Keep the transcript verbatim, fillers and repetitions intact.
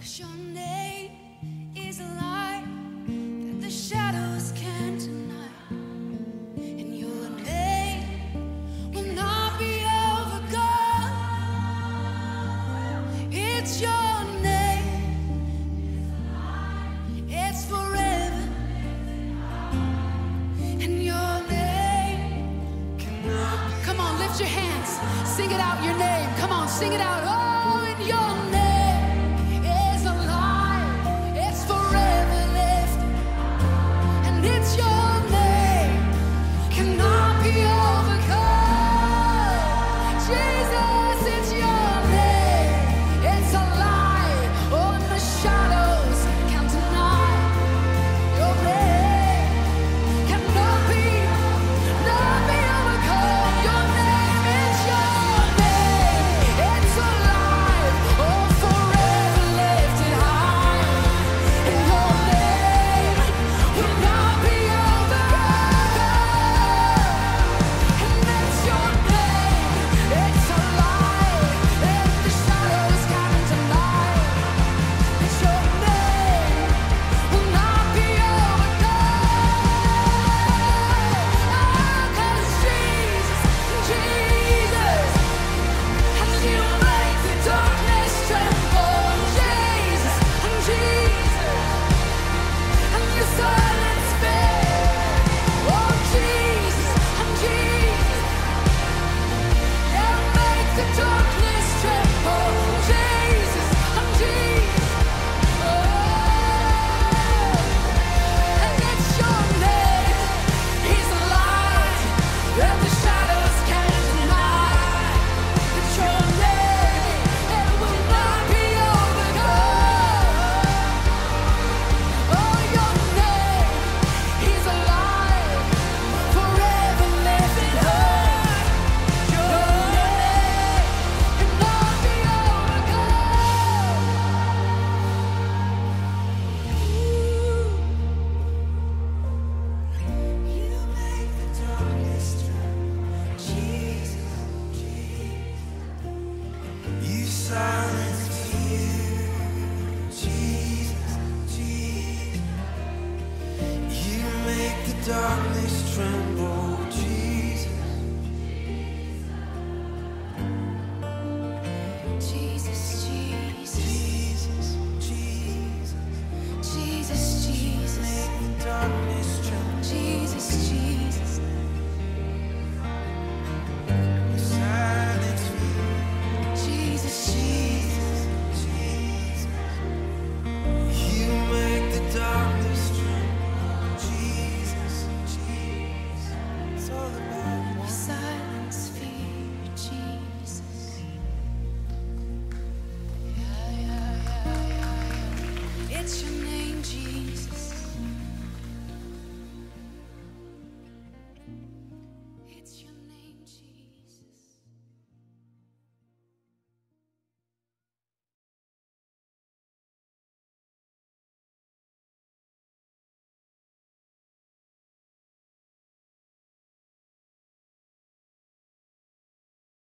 'Cause your name is a light that the shadows can't deny. And your name will not be overcome. It's your name, it's forever. And your name cannot. Come on, lift your hands, sing it out, your name. Come on, sing it out. Oh, in your name.